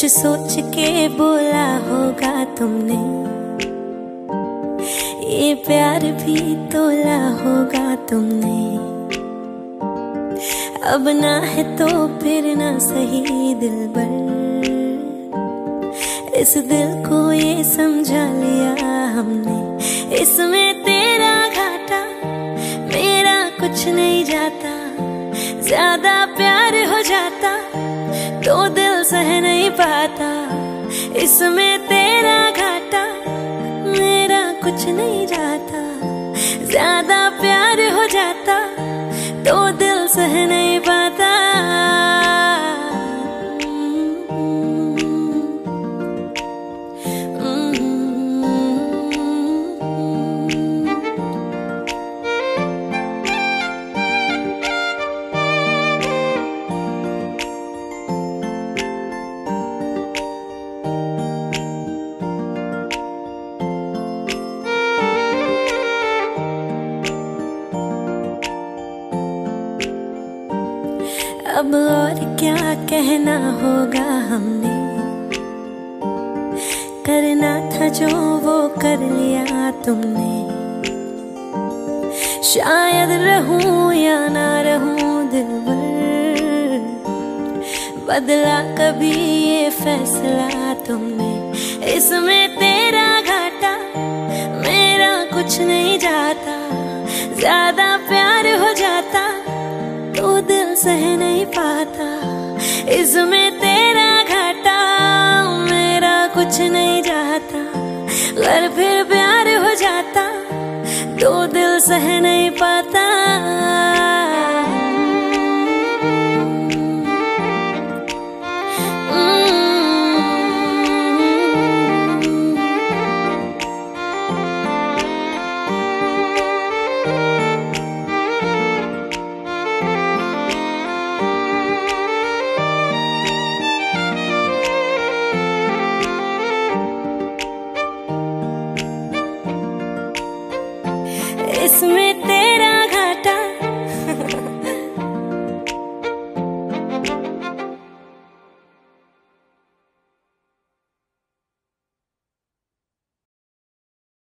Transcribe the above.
कुछ सोच के बोला होगा तुमने, ये प्यार भी तोला होगा तुमने। अब ना है तो फिर ना सही दिलबर, इस दिल को ये समझा लिया हमने। इसमें तेरा घाटा मेरा कुछ नहीं जाता, ज्यादा प्यार हो जाता तो दिल सह नहीं पाता। इसमें तेरा घाटा मेरा कुछ नहीं जाता, ज्यादा प्यार हो जाता तो दिल सह नहीं पाता। अब और क्या कहना होगा हमने, करना था जो वो कर लिया तुमने। शायद रहूं या ना रहूं दिलबर, बदला कभी ये फैसला तुमने। इसमें तेरा घाटा मेरा कुछ नहीं जाता, ज्यादा प्यार हो जाता तो दिल सह नहीं पाता। इसमें तेरा घाटा मेरा कुछ नहीं जाता, अगर फिर प्यार हो जाता तो दिल सह नहीं पाता।